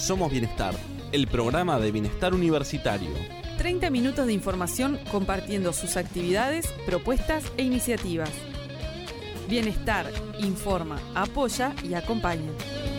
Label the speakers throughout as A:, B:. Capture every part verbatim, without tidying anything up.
A: Somos Bienestar, el programa de bienestar universitario.
B: treinta minutos de información compartiendo sus actividades, propuestas e iniciativas. Bienestar, informa, apoya y acompaña.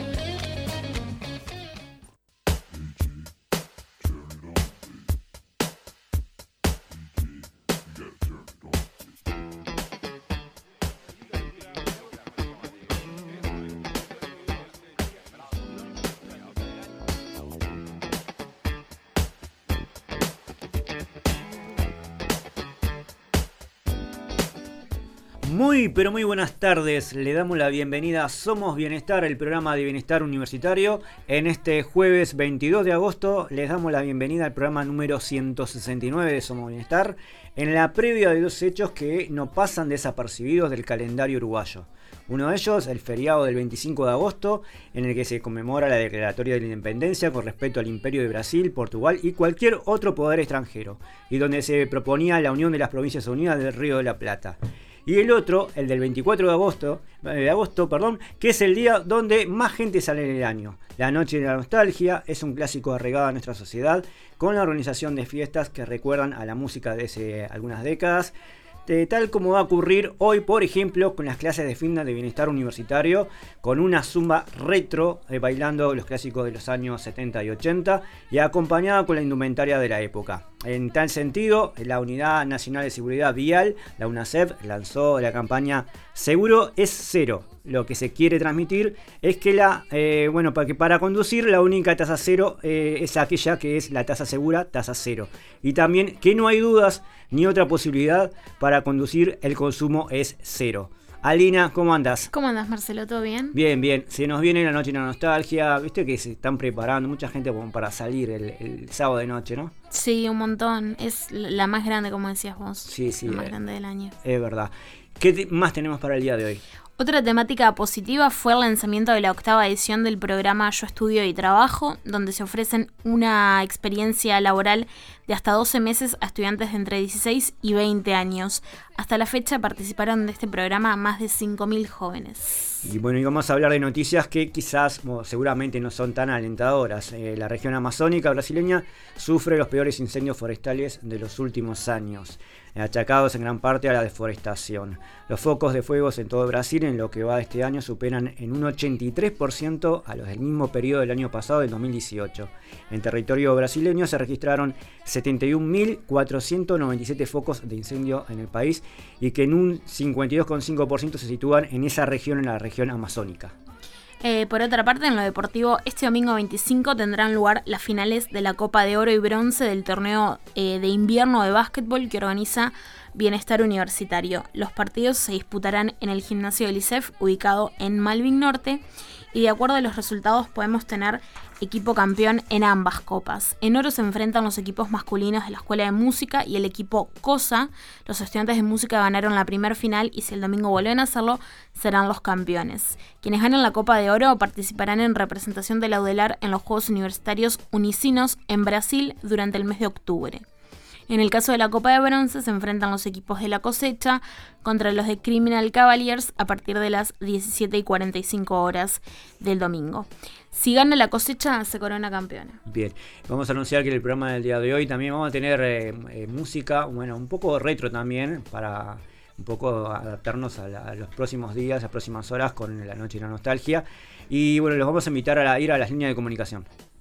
C: Muy, pero muy buenas tardes. Le damos la bienvenida a Somos Bienestar, el programa de bienestar universitario. En este jueves veintidós de agosto les damos la bienvenida al programa número ciento sesenta y nueve de Somos Bienestar, en la previa de dos hechos que no pasan desapercibidos del calendario uruguayo. Uno de ellos, el feriado del veinticinco de agosto, en el que se conmemora la declaratoria de la independencia con respecto al Imperio de Brasil, Portugal y cualquier otro poder extranjero, y donde se proponía la unión de las Provincias Unidas del Río de la Plata. Y el otro, el del veinticuatro de agosto, de agosto, perdón, que es el día donde más gente sale en el año. La Noche de la Nostalgia es un clásico arraigado a nuestra sociedad, con la organización de fiestas que recuerdan a la música de hace algunas décadas, de tal como va a ocurrir hoy, por ejemplo, con las clases de fin de bienestar universitario, con una zumba retro, eh, bailando los clásicos de los años setenta y ochenta, y acompañada con la indumentaria de la época. En tal sentido, la Unidad Nacional de Seguridad Vial, la UNASEV, lanzó la campaña Seguro es Cero. Lo que se quiere transmitir es que la eh, bueno para que para conducir la única tasa cero eh, es aquella que es la tasa segura, tasa cero. Y también que no hay dudas ni otra posibilidad para conducir, el consumo es cero. Alina, ¿cómo andas?
D: ¿Cómo andas, Marcelo? ¿Todo bien?
C: Bien, bien. Se nos viene la Noche de la Nostalgia. Viste que se están preparando mucha gente para salir el, el sábado de noche, ¿no?
D: Sí, un montón. Es la más grande, como decías vos.
C: Sí, sí.
D: La más
C: eh,
D: grande del año.
C: Es verdad. ¿Qué te, más tenemos para el día de hoy?
D: Otra temática positiva fue el lanzamiento de la octava edición del programa Yo Estudio y Trabajo, donde se ofrecen una experiencia laboral de hasta doce meses a estudiantes de entre dieciséis y veinte años. Hasta la fecha participaron de este programa más de cinco mil jóvenes.
C: Y bueno, y vamos a hablar de noticias que quizás, bueno, seguramente no son tan alentadoras. Eh, la región amazónica brasileña sufre los peores incendios forestales de los últimos años, achacados en gran parte a la deforestación. Los focos de fuegos en todo Brasil en lo que va de este año superan en un ochenta y tres por ciento a los del mismo periodo del año pasado, del dos mil dieciocho. En territorio brasileño se registraron setenta y un mil cuatrocientos noventa y siete focos de incendio en el país, y que en un cincuenta y dos coma cinco por ciento se sitúan en esa región, en la región amazónica.
D: Eh, por otra parte, en lo deportivo, este domingo veinticinco tendrán lugar las finales de la Copa de Oro y Bronce del torneo eh, de invierno de básquetbol que organiza Bienestar Universitario. Los partidos se disputarán en el gimnasio del I C E F, ubicado en Malvin Norte, y de acuerdo a los resultados podemos tener equipo campeón en ambas copas. En oro se enfrentan los equipos masculinos de la Escuela de Música y el equipo COSA. Los estudiantes de música ganaron la primer final y si el domingo vuelven a hacerlo, serán los campeones. Quienes ganen la Copa de Oro participarán en representación de la UDELAR en los Juegos Universitarios Unicinos en Brasil durante el mes de octubre. En el caso de la Copa de Bronce se enfrentan los equipos de La Cosecha contra los de Criminal Cavaliers a partir de las diecisiete y cuarenta y cinco horas del domingo. Si gana La Cosecha, se corona campeona.
C: Bien, vamos a anunciar que en el programa del día de hoy también vamos a tener eh, eh, música, bueno, un poco retro también, para un poco adaptarnos a, la, a los próximos días, a las próximas horas con la Noche de la Nostalgia. Y bueno, los vamos a invitar a la, ir a las líneas de comunicación.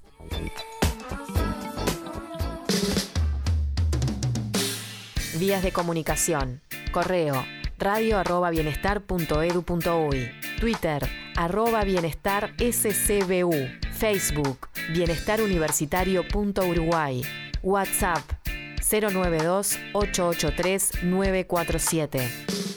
E: Vías de comunicación. Correo radio arroba bienestar punto edu punto uy. Twitter arroba bienestar scbu. Facebook bienestar universitario punto uruguay. WhatsApp cero nueve dos ocho ocho tres nueve cuatro siete.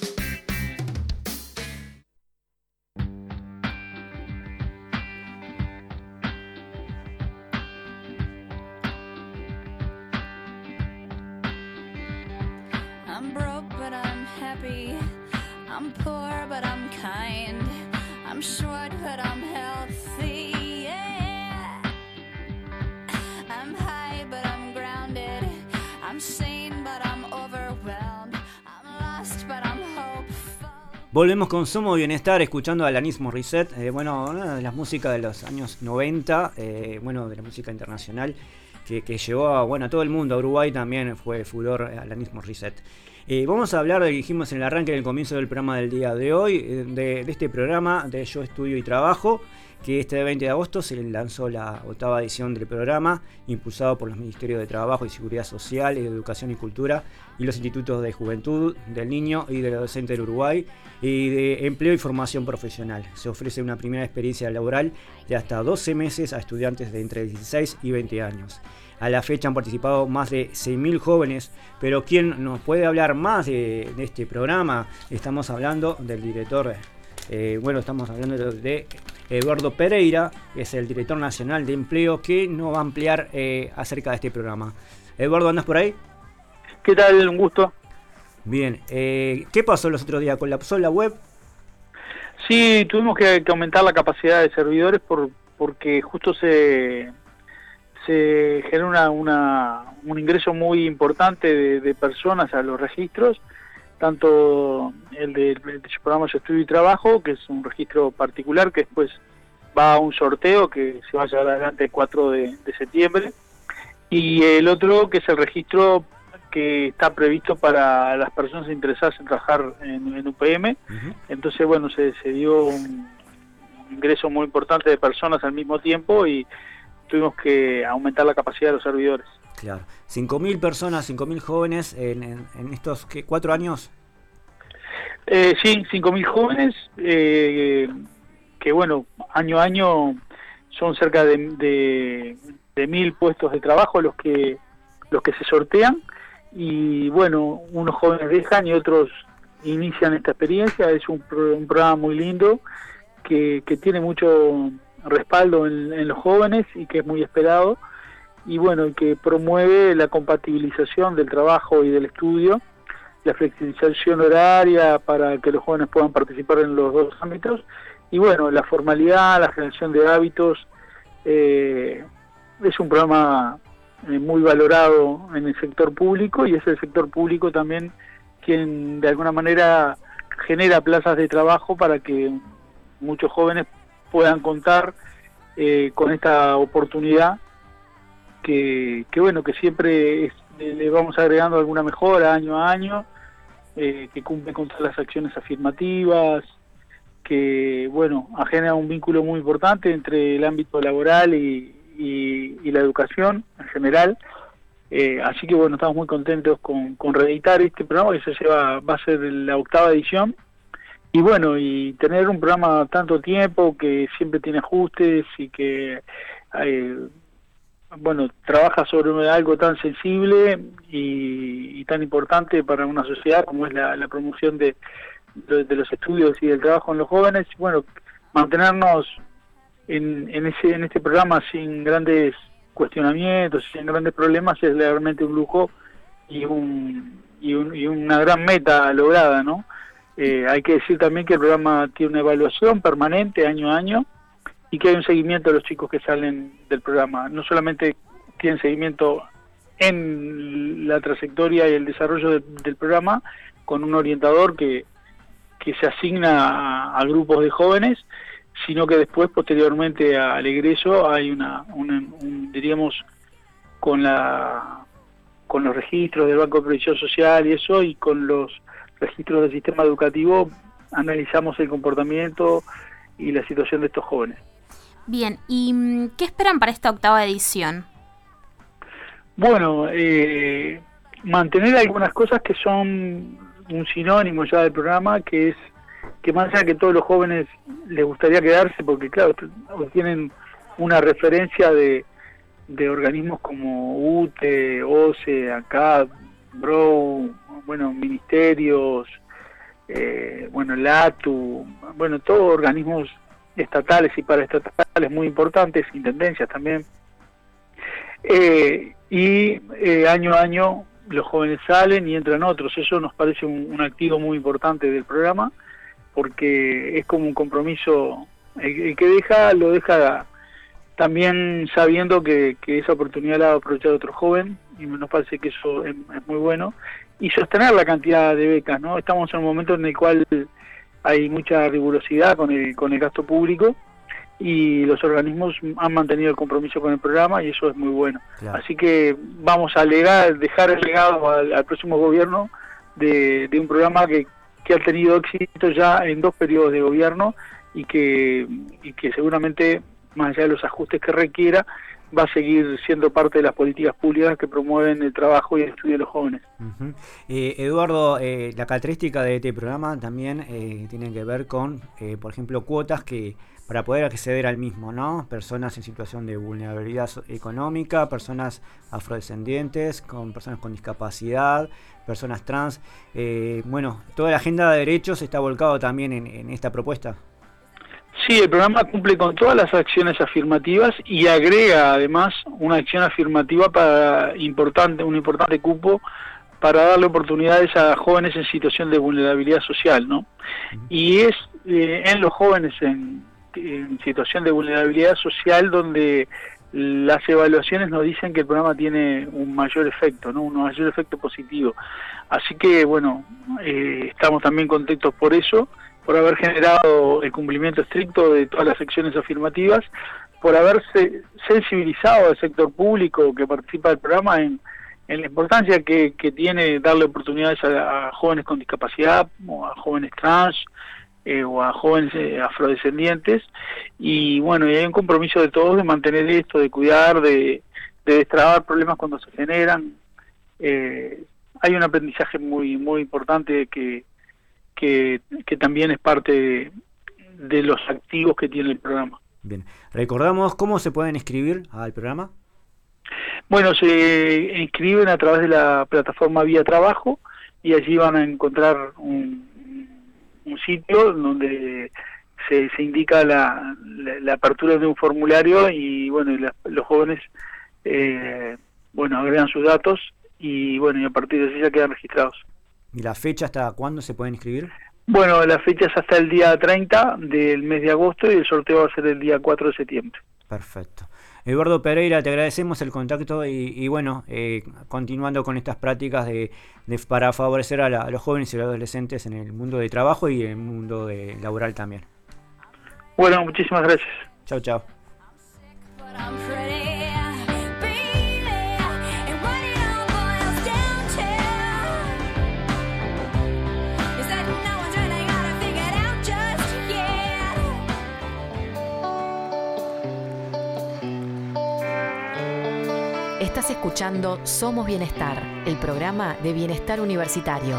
F: I'm broke, but I'm happy. I'm poor, but I'm kind. I'm short, but I'm healthy. Yeah. I'm high, but I'm grounded. I'm sane, but I'm overwhelmed. I'm lost, but I'm hopeful.
C: Volvemos con Somos Bienestar, escuchando a Alanis Morissette, eh, bueno, una de las músicas de los años noventa, eh, bueno, de la música internacional, que, que llegó a, bueno, a todo el mundo. A Uruguay también fue furor Alanis Morissette. Eh, vamos a hablar, de, dijimos en el arranque, en el comienzo del programa del día de hoy, eh, de, de este programa de Yo Estudio y Trabajo, que este veinte de agosto se lanzó la octava edición del programa, impulsado por los Ministerios de Trabajo y Seguridad Social, y de Educación y Cultura, y los Institutos de Juventud, del Niño y del Docente del Uruguay, y de Empleo y Formación Profesional. Se ofrece una primera experiencia laboral de hasta doce meses a estudiantes de entre dieciséis y veinte años. A la fecha han participado más de seis mil jóvenes, pero ¿quién nos puede hablar más de, de este programa? Estamos hablando del director, eh, bueno, estamos hablando de, de Eduardo Pereira, que es el director nacional de empleo, que nos va a ampliar eh, acerca de este programa. Eduardo, ¿andas por ahí?
G: ¿Qué tal? Un gusto.
C: Bien, eh, ¿qué pasó los otros días? ¿Colapsó la web?
G: Sí, tuvimos que, que aumentar la capacidad de servidores por, porque justo se, se genera una, una, un ingreso muy importante de, de personas a los registros, tanto el del de, de programa Yo Estudio y Trabajo, que es un registro particular que después va a un sorteo que se va a llevar adelante el cuatro de septiembre, y el otro que es el registro que está previsto para las personas interesadas en trabajar en, en U P M. Uh-huh. Entonces, bueno, se, se dio un ingreso muy importante de personas al mismo tiempo y tuvimos que aumentar la capacidad de los servidores.
C: Claro, cinco mil personas, cinco mil jóvenes en, en, en estos ¿qué, cuatro años.
G: Eh, sí, cinco mil jóvenes, eh, que bueno, año a año son cerca de, de, de mil puestos de trabajo los que los que se sortean. Y bueno, unos jóvenes dejan y otros inician esta experiencia. Es un, pro, un programa muy lindo que, que tiene mucho respaldo en, en los jóvenes y que es muy esperado, y bueno, que promueve la compatibilización del trabajo y del estudio, la flexibilización horaria para que los jóvenes puedan participar en los dos ámbitos, y bueno, la formalidad, la generación de hábitos. Eh, es un programa muy valorado en el sector público, y es el sector público también quien de alguna manera genera plazas de trabajo para que muchos jóvenes puedan contar eh, con esta oportunidad que, que bueno, que siempre es, le vamos agregando alguna mejora año a año, eh, que cumple con todas las acciones afirmativas, que bueno, genera un vínculo muy importante entre el ámbito laboral y Y, y la educación en general. Eh, así que bueno, estamos muy contentos con, con reeditar este programa, que se lleva, va a ser la octava edición, y bueno, y tener un programa tanto tiempo que siempre tiene ajustes y que eh, bueno, trabaja sobre algo tan sensible y, y tan importante para una sociedad como es la, la promoción de, de, de los estudios y del trabajo en los jóvenes. Bueno, mantenernos En, en ese en este programa sin grandes cuestionamientos, sin grandes problemas, es realmente un lujo y un y, un, y una gran meta lograda, ¿no? Eh, hay que decir también que el programa tiene una evaluación permanente año a año y que hay un seguimiento de los chicos que salen del programa. No solamente tienen seguimiento en la trayectoria y el desarrollo de, del programa, con un orientador que, que se asigna a, a grupos de jóvenes, sino que después, posteriormente al egreso, hay una, una un, diríamos, con la con los registros del Banco de Previsión Social y eso, y con los registros del sistema educativo, analizamos el comportamiento y la situación de estos jóvenes.
D: Bien, ¿y qué esperan para esta octava edición?
G: Bueno, eh, mantener algunas cosas que son un sinónimo ya del programa, que es que más allá que todos los jóvenes les gustaría quedarse, porque claro, tienen una referencia de, de organismos como U T E, O C E, ACAD, B R O U, bueno, ministerios, eh, bueno, LATU, bueno, todos organismos estatales y paraestatales muy importantes, intendencias también, eh, y eh, año a año los jóvenes salen y entran otros. Eso nos parece un, un activo muy importante del programa, porque es como un compromiso. El, el que deja, lo deja también sabiendo que, que esa oportunidad la va a aprovechar otro joven, y nos parece que eso es, es muy bueno. Y sostener la cantidad de becas, ¿no? Estamos en un momento en el cual hay mucha rigurosidad con el, con el gasto público, y los organismos han mantenido el compromiso con el programa, y eso es muy bueno. Claro. Así que vamos a legar, dejar el legado al, al próximo gobierno de, de un programa que, que ha tenido éxito ya en dos periodos de gobierno, y que, y que seguramente, más allá de los ajustes que requiera, va a seguir siendo parte de las políticas públicas que promueven el trabajo y el estudio de los jóvenes.
C: Uh-huh. eh, Eduardo, eh, la característica de este programa también eh, tiene que ver con, eh, por ejemplo, cuotas que para poder acceder al mismo, ¿no? Personas en situación de vulnerabilidad económica, personas afrodescendientes, con personas con discapacidad, personas trans. Eh, bueno, toda la agenda de derechos está volcado también en, en esta propuesta.
G: Sí, el programa cumple con todas las acciones afirmativas y agrega además una acción afirmativa para importante, un importante cupo para darle oportunidades a jóvenes en situación de vulnerabilidad social, ¿no? Uh-huh. Y es eh, en los jóvenes en, en situación de vulnerabilidad social donde las evaluaciones nos dicen que el programa tiene un mayor efecto, ¿no? Un mayor efecto positivo. Así que, bueno, eh, estamos también contentos por eso, por haber generado el cumplimiento estricto de todas las secciones afirmativas, por haberse sensibilizado al sector público que participa del programa en, en la importancia que, que tiene darle oportunidades a, a jóvenes con discapacidad, o a jóvenes trans, eh, o a jóvenes eh, afrodescendientes, y bueno, y hay un compromiso de todos de mantener esto, de cuidar, de, de destrabar problemas cuando se generan. Eh, hay un aprendizaje muy, muy importante que Que, que también es parte de, de los activos que tiene el programa.
C: Bien, recordamos cómo se pueden inscribir al programa.
G: Bueno, se inscriben a través de la plataforma Vía Trabajo, y allí van a encontrar un, un sitio donde se, se indica la, la, la apertura de un formulario, y bueno, y la, los jóvenes eh, bueno, agregan sus datos, y bueno, y a partir de allí ya quedan registrados.
C: ¿Y la fecha hasta cuándo se pueden inscribir?
G: Bueno, la fecha es hasta el día treinta del mes de agosto, y el sorteo va a ser el día cuatro de septiembre.
C: Perfecto. Eduardo Pereira, te agradecemos el contacto y, y bueno, eh, continuando con estas prácticas de, de para favorecer a, la, a los jóvenes y los adolescentes en el mundo de trabajo y en el mundo de, laboral también.
G: Bueno, muchísimas gracias.
C: Chao, chao.
E: Estás escuchando Somos Bienestar, el programa de bienestar universitario.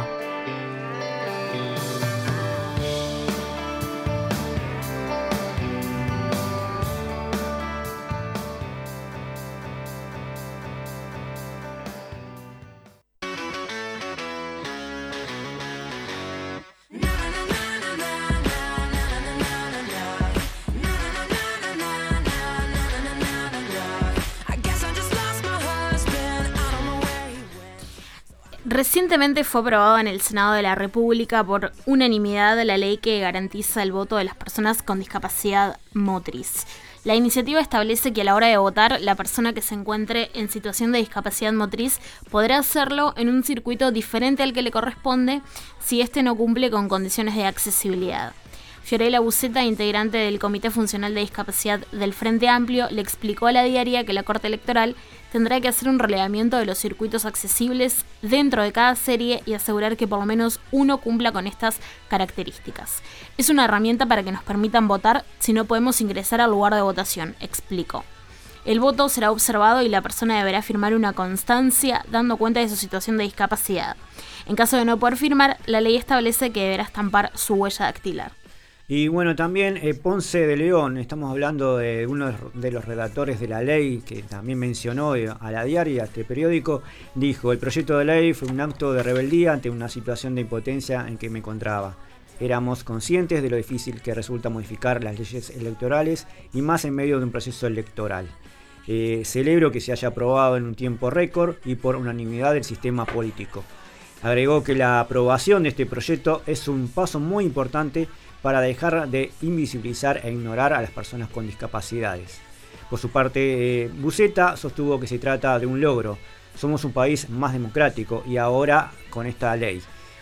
D: Recientemente fue aprobada en el Senado de la República por unanimidad la ley que garantiza el voto de las personas con discapacidad motriz. La iniciativa establece que a la hora de votar, la persona que se encuentre en situación de discapacidad motriz podrá hacerlo en un circuito diferente al que le corresponde si éste no cumple con condiciones de accesibilidad. Fiorella Buceta, integrante del Comité Funcional de Discapacidad del Frente Amplio, le explicó a la diaria que la Corte Electoral tendrá que hacer un relevamiento de los circuitos accesibles dentro de cada serie y asegurar que por lo menos uno cumpla con estas características. Es una herramienta para que nos permitan votar si no podemos ingresar al lugar de votación, explicó. El voto será observado y la persona deberá firmar una constancia dando cuenta de su situación de discapacidad. En caso de no poder firmar, la ley establece que deberá estampar su huella dactilar.
C: Y bueno, también eh, Ponce de León, estamos hablando de uno de los redactores de la ley, que también mencionó eh, a la diaria, a este periódico, dijo: el proyecto de ley fue un acto de rebeldía ante una situación de impotencia en que me encontraba. Éramos conscientes de lo difícil que resulta modificar las leyes electorales, y más en medio de un proceso electoral. Eh, celebro que se haya aprobado en un tiempo récord y por unanimidad del sistema político. Agregó que la aprobación de este proyecto es un paso muy importante para dejar de invisibilizar e ignorar a las personas con discapacidades. Por su parte, eh, Buceta sostuvo que se trata de un logro. Somos un país más democrático y ahora con esta ley.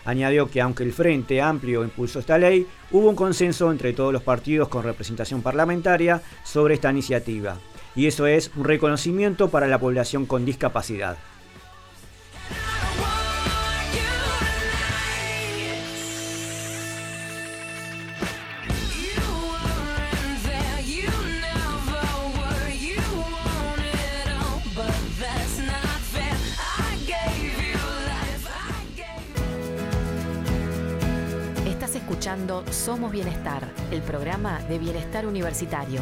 C: Añadió que aunque el Frente Amplio impulsó esta ley, hubo un consenso entre todos los partidos con representación parlamentaria sobre esta iniciativa. Y eso es un reconocimiento para la población con discapacidad.
E: Escuchando Somos Bienestar, el programa de bienestar universitario.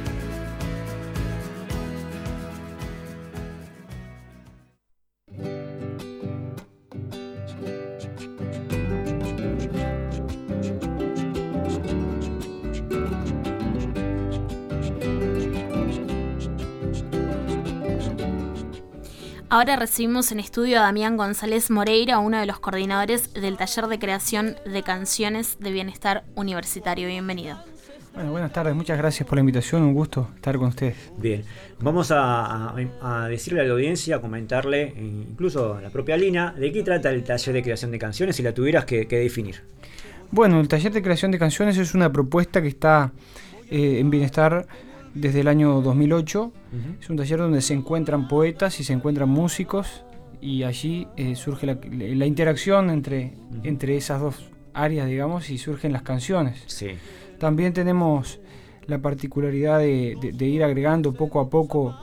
D: Ahora recibimos en estudio a Damián González Moreira, uno de los coordinadores del taller de creación de canciones de bienestar universitario. Bienvenido.
H: Bueno, buenas tardes, muchas gracias por la invitación, un gusto estar con ustedes.
C: Bien, vamos a, a, a decirle a la audiencia, a comentarle, incluso a la propia Lina, de qué trata el taller de creación de canciones, si la tuvieras que, que definir.
H: Bueno, el taller de creación de canciones es una propuesta que está eh, en Bienestar desde el año dos mil ocho. Uh-huh. Es un taller donde se encuentran poetas y se encuentran músicos, y allí eh, surge la, la interacción entre, uh-huh. entre esas dos áreas, digamos, y surgen las canciones.
C: Sí.
H: También tenemos la particularidad de, de, de ir agregando poco a poco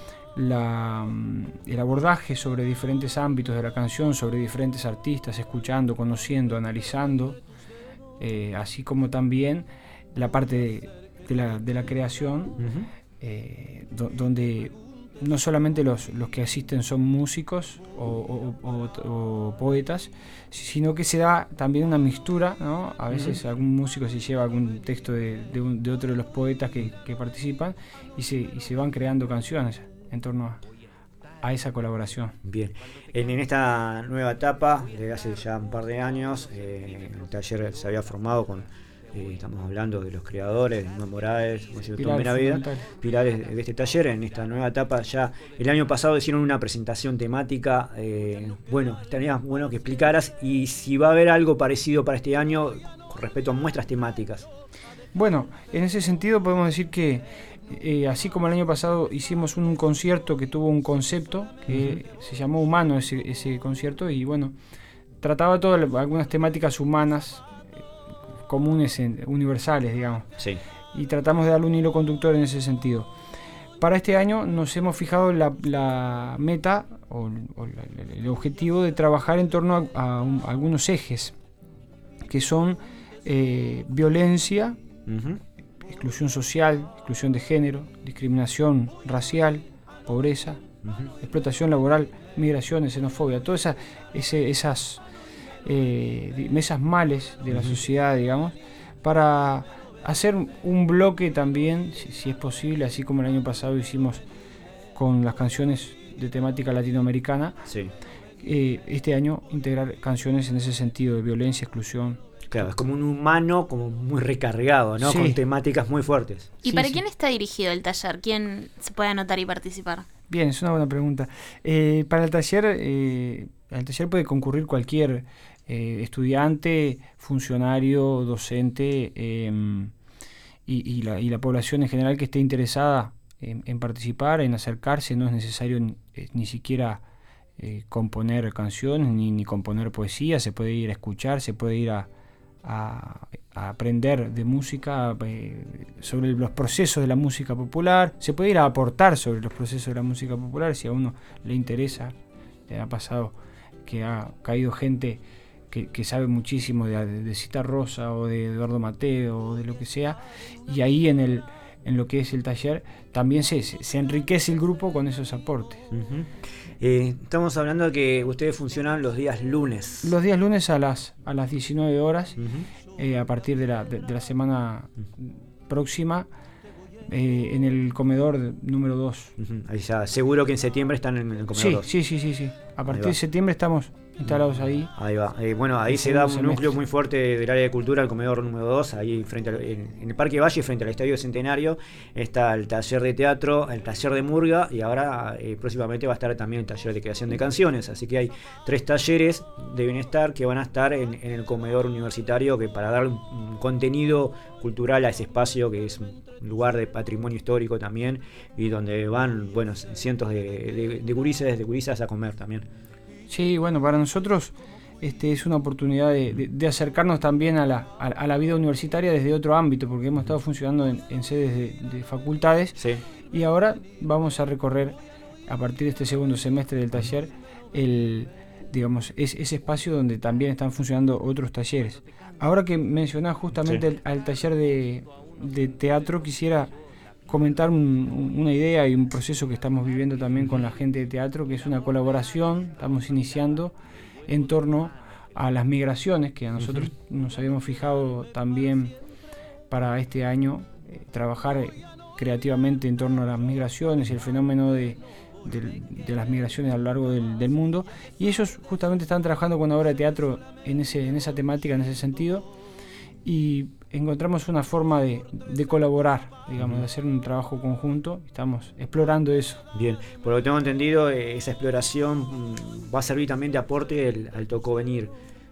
H: la, el abordaje sobre diferentes ámbitos de la canción, sobre diferentes artistas, escuchando, conociendo, analizando, eh, así como también la parte de, de, la, de la creación, uh-huh. eh, do, donde no solamente los, los que asisten son músicos o, o, o, o poetas, sino que se da también una mixtura, ¿no? A veces uh-huh. algún músico se lleva algún texto de, de, un, de otro de los poetas que, que participan y se, y se van creando canciones en torno a, a esa colaboración.
C: Bien, en, en esta nueva etapa, desde hace ya un par de años, eh, el taller se había formado con... Eh, estamos hablando de los creadores, Nuno Morales, Tomera Vida, pilares de este taller. En esta nueva etapa ya el año pasado hicieron una presentación temática. Eh, bueno, estaría bueno que explicaras y si va a haber algo parecido para este año con respecto a muestras temáticas.
H: Bueno, en ese sentido podemos decir que eh, así como el año pasado hicimos un concierto que tuvo un concepto que uh-huh. se llamó Humano ese, ese concierto, y bueno, trataba todas algunas temáticas humanas comunes, universales, digamos.
C: Sí.
H: Y tratamos de darle un hilo conductor en ese sentido. Para este año nos hemos fijado la, la meta o, o la, el objetivo de trabajar en torno a, a, un, a algunos ejes que son eh, violencia, uh-huh. exclusión social, exclusión de género, discriminación racial, pobreza, uh-huh. explotación laboral, migraciones, xenofobia, todas esa, ese, esas Eh, mesas males de la uh-huh. sociedad, digamos, para hacer un bloque también, si, si es posible, así como el año pasado hicimos con las canciones de temática latinoamericana.
C: Sí.
H: Eh, este año integrar canciones en ese sentido de violencia, exclusión.
C: Claro, es como un humano como muy recargado, ¿no? Sí. Con temáticas muy fuertes.
D: ¿Y
H: sí,
D: para
H: sí.
D: quién está dirigido el taller? ¿Quién se puede anotar y participar?
H: Bien, es una buena pregunta. Eh, para el taller, eh, al taller puede concurrir cualquier Eh, estudiante, funcionario, docente eh, y, y, la, y la población en general que esté interesada en, en participar, en acercarse. No es necesario ni, eh, ni siquiera eh, componer canciones ni, ni componer poesía. Se puede ir a escuchar, se puede ir a, a, a aprender de música, eh, sobre los procesos de la música popular. Se puede ir a aportar sobre los procesos de la música popular si a uno le interesa. Le ha pasado que ha caído gente Que, que sabe muchísimo de, de, de Cita Rosa o de Eduardo Mateo o de lo que sea, y ahí en el en lo que es el taller también se, se, se enriquece el grupo con esos aportes.
C: Uh-huh. Eh, estamos hablando de que ustedes funcionan los días lunes.
H: Los días lunes a las a las diecinueve horas,
C: uh-huh.
H: eh, a partir de la, de, de la semana uh-huh. próxima, eh, en el comedor número dos.
C: Uh-huh. Ahí ya, seguro que en septiembre están en el comedor
H: sí,
C: dos.
H: Sí, sí, sí, sí. A partir de septiembre estamos instalados ahí.
C: Ahí va. Eh, bueno, ahí
H: El
C: se da un
H: segundo
C: núcleo
H: semestre.
C: muy fuerte del área de cultura, el comedor número dos, ahí frente al- en, en el Parque Valle, frente al Estadio Centenario, está el taller de teatro, el taller de murga, y ahora eh, próximamente va a estar también el taller de creación de canciones. Así que hay tres talleres de bienestar que van a estar en, en el comedor universitario, que para darle un, un contenido cultural a ese espacio, que es un lugar de patrimonio histórico también, y donde van, bueno, cientos de, de, de gurises, de gurisas a comer también.
H: Sí, bueno, para nosotros este, es una oportunidad de, de- de acercarnos también a la, a, a la vida universitaria desde otro ámbito, porque hemos estado funcionando en, en sedes de, de facultades
C: Sí.
H: y ahora vamos a recorrer, a partir de este segundo semestre del taller, el, digamos, es, ese espacio donde también están funcionando otros talleres. Ahora que mencionás justamente
C: Sí.
H: el, al taller de, de teatro, quisiera comentar un- una idea y un proceso que estamos viviendo también con la gente de teatro, que es una colaboración, estamos iniciando en torno a las migraciones, que a nosotros nos habíamos fijado también para este año, eh, trabajar eh, creativamente en torno a las migraciones y el fenómeno de, del- de las migraciones a lo largo del, del mundo, y ellos justamente están trabajando con una obra de teatro en, ese, en esa temática, en ese sentido, y encontramos una forma de, de colaborar, digamos, de hacer un trabajo conjunto. Estamos explorando eso.
C: Bien, por lo que tengo entendido, eh, esa exploración mm, va a servir también de aporte el- al Tocovenir,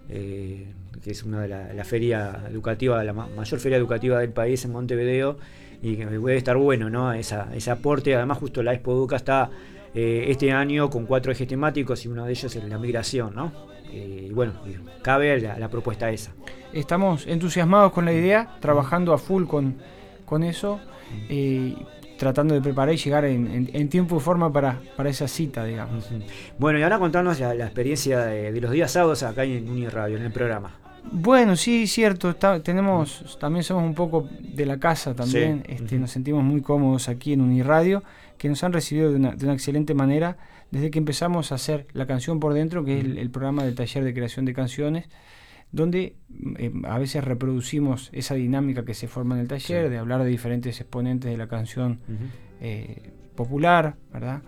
C: eh, que es una de la, la feria educativa, la ma- mayor feria educativa del país en Montevideo, y que puede estar bueno, ¿no? Esa, ese aporte. Además, justo la Expo Educa está eh, este año con cuatro ejes temáticos y uno de ellos es la migración, ¿no? Eh, y bueno, y cabe la, la propuesta esa.
H: Estamos entusiasmados con la idea, trabajando a full con, con eso, eh, tratando de preparar y llegar en, en- en tiempo y forma para, para esa cita, digamos.
C: Ujú. Bueno, y ahora contarnos la, la experiencia de, de los días sábados acá en Uniradio, en el programa.
H: Bueno, sí, cierto, está- tenemos, también somos un poco de la casa también,
C: Sí.
H: este,
C: Ujú.
H: nos sentimos muy cómodos aquí en Uniradio, que nos han recibido de una, de una excelente manera desde que empezamos a hacer La Canción por Dentro, que es el, el programa del taller de creación de canciones, donde eh, a veces reproducimos esa dinámica que se forma en el taller,
C: Sí.
H: de hablar de diferentes exponentes de la canción
C: Ujú.
H: eh, popular, ¿verdad?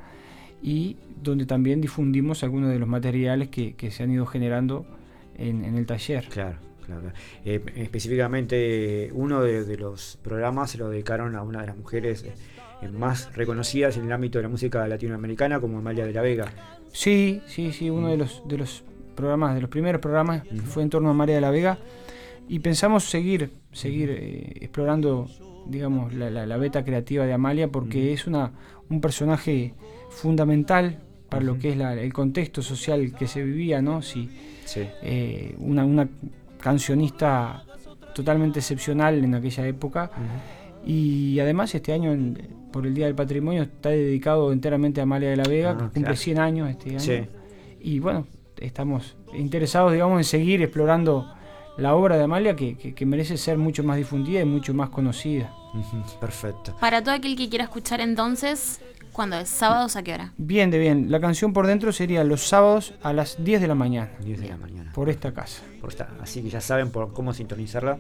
H: Y donde también difundimos algunos de los materiales que, que se han ido generando en, en el taller.
C: Claro, claro. Eh, específicamente, uno de, de los programas se lo dedicaron a una de las mujeres eh, más reconocidas en el ámbito de la música latinoamericana, como Amalia de la Vega.
H: Sí, sí, sí, uno de los de los programas, de los primeros programas
C: Ujú.
H: fue en torno a María de la Vega, y pensamos seguir, seguir eh, explorando, digamos, la, la, la beta creativa de Amalia, porque
C: Ujú.
H: es una un personaje fundamental para lo
C: Ujú.
H: que es la- el contexto social que se vivía, ¿no? Si
C: Sí.
H: eh, una, una cancionista totalmente excepcional en aquella época.
C: Ujú.
H: Y además este año, en- por el Día del Patrimonio, está dedicado enteramente a Amalia de la Vega,
C: Ah,
H: que cumple
C: claro.
H: cien años este año.
C: Sí.
H: Y bueno, estamos interesados, digamos, en seguir explorando la obra de Amalia, que, que- que merece ser mucho más difundida y mucho más conocida.
C: Ujú. Perfecto.
D: Para todo aquel que quiera escuchar entonces, ¿cuándo es? ¿Sábados a qué hora?
H: Bien, de bien. La canción por dentro sería los sábados a las diez de la mañana,
C: diez de la mañana.
H: por esta casa.
C: Por esta- Así que ya saben por cómo sintonizarla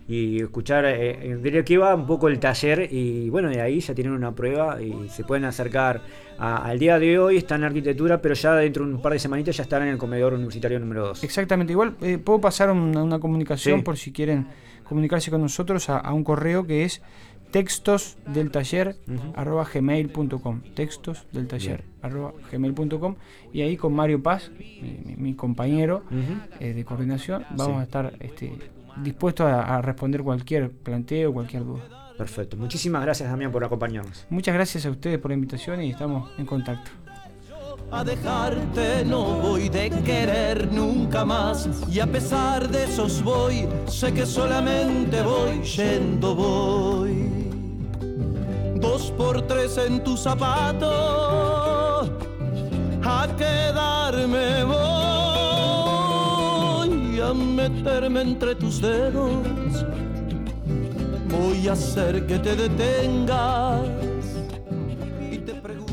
C: y escuchar eh, de qué va un poco el taller, y bueno, de ahí ya tienen una prueba y se pueden acercar a- al día de hoy. Está en arquitectura, pero ya dentro de un par de semanitas ya estarán en el comedor universitario número dos.
H: Exactamente, igual eh, puedo pasar una, una comunicación
C: Sí.
H: por si quieren comunicarse con nosotros a, a un correo que es textos del taller
C: Ujú.
H: arroba gmail punto com, textos del taller arroba gmail punto com, y ahí con Mario Paz, mi, mi- mi compañero
C: Ujú.
H: eh, de coordinación, vamos
C: Sí.
H: a estar este, dispuestos a, a responder cualquier planteo, cualquier duda.
C: Perfecto. Muchísimas gracias, Damián, por acompañarnos.
H: Muchas gracias a ustedes por la invitación y estamos en contacto.
I: A dejarte no voy de querer nunca más, y a pesar de esos voy, sé que solamente voy yendo voy. Dos por tres en tu zapato, a quedarme voy, a meterme entre tus dedos, voy a hacer que te detengas y te pregunto.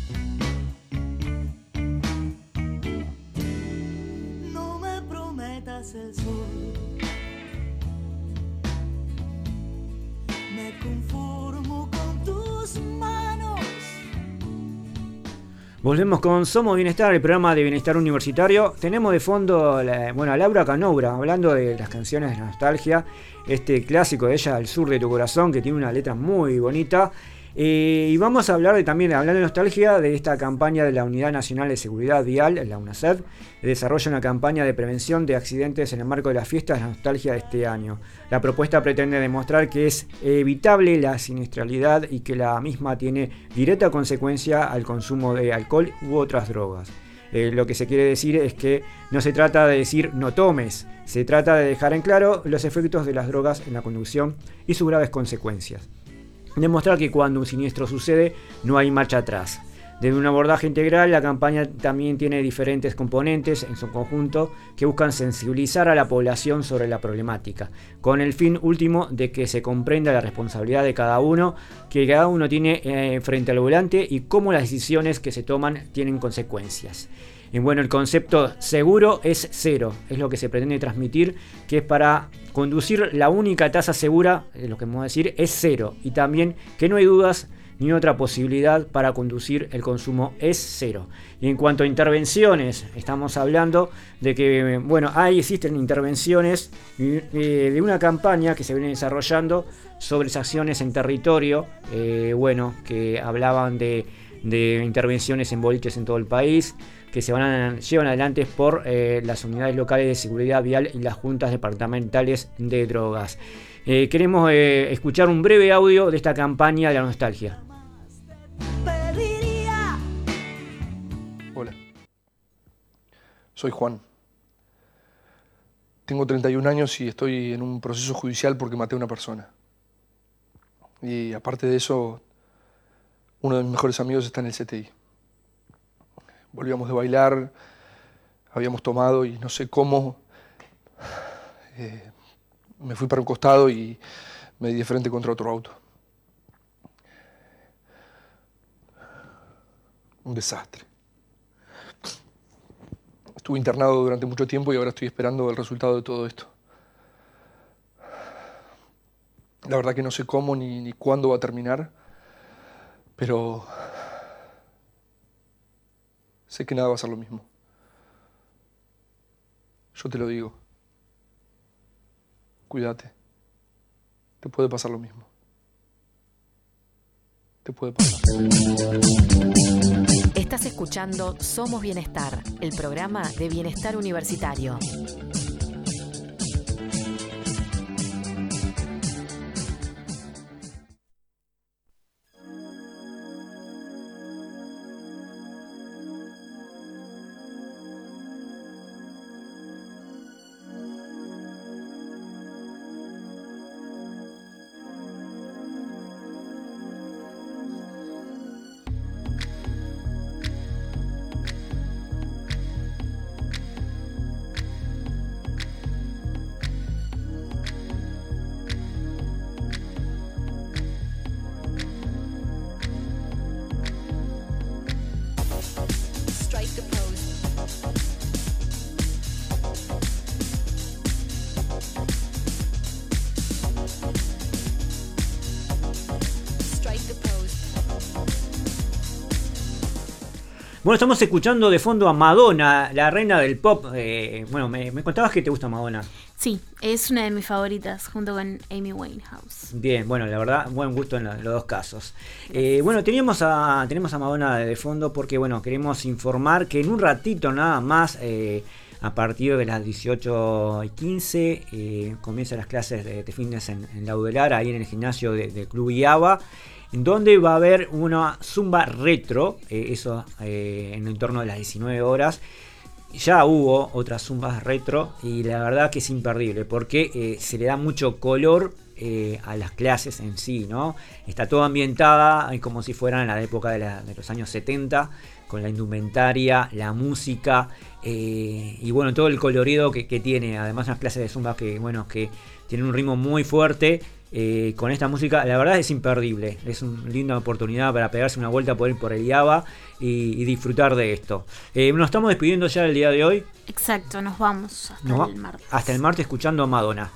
J: No me prometas el sol, me conformo con tus manos.
C: Volvemos con Somos Bienestar, el programa de bienestar universitario. Tenemos de fondo la, bueno, a Laura Canobra, hablando de las canciones de nostalgia, este clásico de ella, Al sur de tu corazón, que tiene una letra muy bonita. Eh, y vamos a hablar de, también, hablando de nostalgia, de esta campaña de la Unidad Nacional de Seguridad Vial, la UNASEV, que desarrolla una campaña de prevención de accidentes en el marco de las fiestas de la nostalgia de este año. La propuesta pretende demostrar que es evitable la siniestralidad y que la misma tiene directa consecuencia al consumo de alcohol u otras drogas. Eh, lo que se quiere decir es que no se trata de decir no tomes, se trata de dejar en claro los efectos de las drogas en la conducción y sus graves consecuencias. Demostrar que cuando un siniestro sucede no hay marcha atrás. Desde un abordaje integral, la campaña también tiene diferentes componentes en su conjunto que buscan sensibilizar a la población sobre la problemática, con el fin último de que se comprenda la responsabilidad de cada uno, que cada uno tiene eh, frente al volante y cómo las decisiones que se toman tienen consecuencias. Y bueno, el concepto seguro es cero, es lo que se pretende transmitir, que es para conducir la única tasa segura, eh, lo que vamos a decir, es cero. Y también que no hay dudas ni otra posibilidad para conducir, el consumo es cero. Y en cuanto a intervenciones, estamos hablando de que, bueno, ahí existen intervenciones eh, de una campaña que se viene desarrollando sobre esas acciones en territorio, eh, bueno, que hablaban de, de intervenciones en boliches en todo el país, que se van a, llevan adelante por eh, las unidades locales de seguridad vial y las juntas departamentales de drogas. Eh, queremos eh, escuchar un breve audio de esta campaña de la nostalgia.
K: Hola, soy Juan. Tengo treinta y un años y estoy en un proceso judicial porque maté a una persona. Y aparte de eso, uno de mis mejores amigos está en el C T I. Volvíamos de bailar, habíamos tomado y no sé cómo, eh, me fui para un costado y me di de frente contra otro auto. Un desastre. Estuve internado durante mucho tiempo y ahora estoy esperando el resultado de todo esto. La verdad que no sé cómo ni, ni cuándo va a terminar, pero sé que nada va a ser lo mismo. Yo te lo digo. Cuídate. Te puede pasar lo mismo. Te puede pasar.
E: Estás escuchando Somos Bienestar, el programa de bienestar universitario.
C: Bueno, estamos escuchando de fondo a Madonna, la reina del pop. Eh, bueno, me, me contabas que te gusta Madonna.
D: Sí, es una de mis favoritas, junto con Amy Winehouse.
C: Bien, bueno, la verdad, buen gusto en los dos casos. Eh, bueno, teníamos a, tenemos a Madonna de fondo porque, bueno, queremos informar que en un ratito nada más, eh, a partir de las dieciocho y quince, eh, comienzan las clases de, de fitness en, en Laudelar, ahí en el gimnasio de, de Club IABA, donde va a haber una zumba retro, eh, eso eh, en el torno de las diecinueve horas. Ya hubo otras zumbas retro y la verdad que es imperdible porque eh, se le da mucho color eh, a las clases en sí, ¿no? Está todo ambientada eh, como si fueran en la época de, la, de los años setenta, con la indumentaria, la música eh, y bueno, todo el colorido que, que tiene. Además unas clases de zumba que, bueno, que tienen un ritmo muy fuerte. Eh, con esta música, la verdad es imperdible. Es una linda oportunidad para pegarse una vuelta por ir por el IABA y, y disfrutar de esto. Eh, nos estamos despidiendo ya el día de hoy.
D: Exacto, nos vamos hasta
C: no,
D: el martes.
C: Hasta el martes escuchando a Madonna.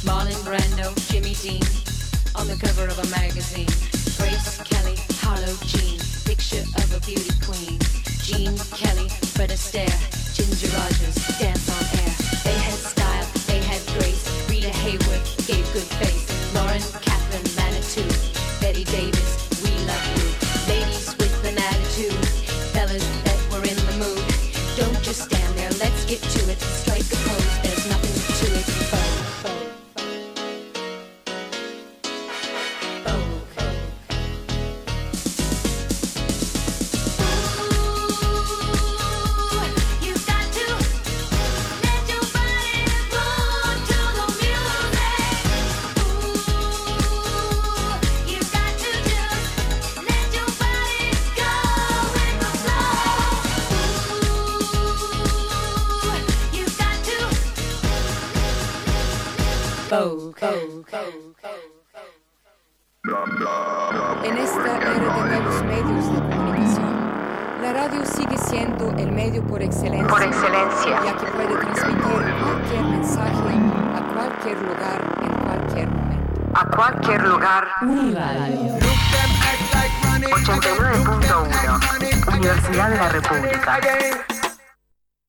L: Marlon Brando, Jimmy Dean, on the cover of a magazine. Grace Kelly, Harlow Jean, picture of a beauty queen. Jean Kelly, Fred Astaire, Ginger Rogers, dance on air. They had style, they had grace. Rita Hayworth gave good face. Lauren Catherine Manitou, Betty Davis, we love you. Ladies with an attitude, fellas that were in the mood. Don't just stand there, let's get to it. Strike a pose, there's nothing to it. Vogue, vogue.
M: En esta era de nuevos medios de comunicación, la radio sigue siendo el medio por excelencia,
E: por excelencia,
M: ya que puede transmitir cualquier mensaje a cualquier lugar en cualquier momento.
E: A cualquier lugar. Uniradio ochenta y nueve punto uno, Universidad de la República.